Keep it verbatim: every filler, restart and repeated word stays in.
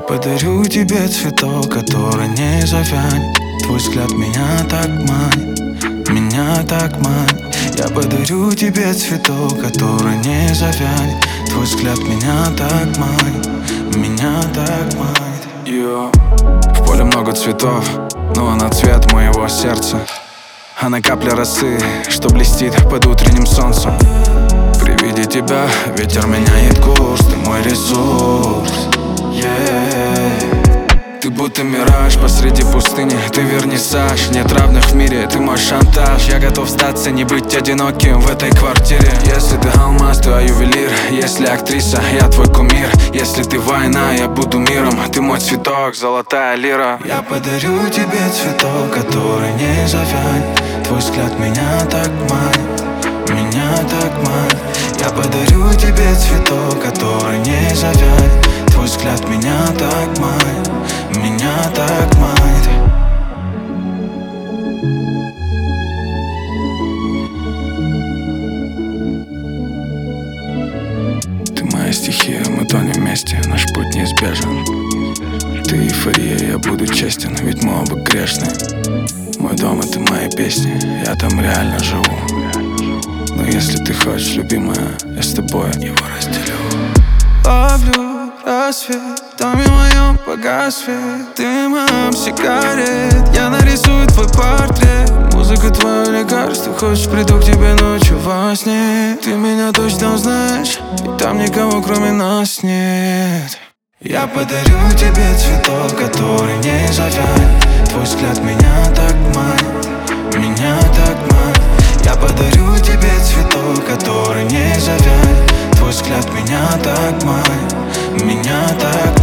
подарю тебе цветок, который не завянет. Твой взгляд меня так манит, меня так манит. Я подарю тебе цветок, который не завянет. Твой взгляд меня так манит, меня так манит. Йо. В поле много цветов, но она цвет моего сердца. Она капля росы, что блестит под утренним солнцем. При виде тебя ветер меняет курс, ты мой ресурс. Yeah. Ты будто мираж посреди пустыни, ты вернисаж. Нет равных в мире, ты мой шантаж. Я готов сдаться, не быть одиноким в этой квартире. Если ты алмаз, то я ювелир. Если актриса, я твой кумир. Если ты война, я буду миром. Ты мой цветок, золотая лира. Я подарю тебе цветок, который не завянет. Твой взгляд меня так манит, меня так манит. Я подарю тебе цветок, который не завянет. Твой взгляд меня так манит, меня так манит. Ты моя стихия, мы тонем вместе, наш путь неизбежен. Ты эйфория, я буду честен, ведь мы оба грешны. Мой дом — это мои песни, я там реально живу. Но если ты хочешь, любимая, я с тобой его разделю. Ловлю рассвет, в доме моем погас свет. Ты моим сигарет, я нарисую твой портрет. Музыка твое лекарство, хочешь, приду к тебе ночью во сне. Ты меня точно узнаешь, и там никого кроме нас нет. Я подарю тебе цветок, который не завянет. Твой взгляд меня так манит, меня так манит. Я подарю тебе цветок, который не завянет. Твой взгляд меня так манит, меня так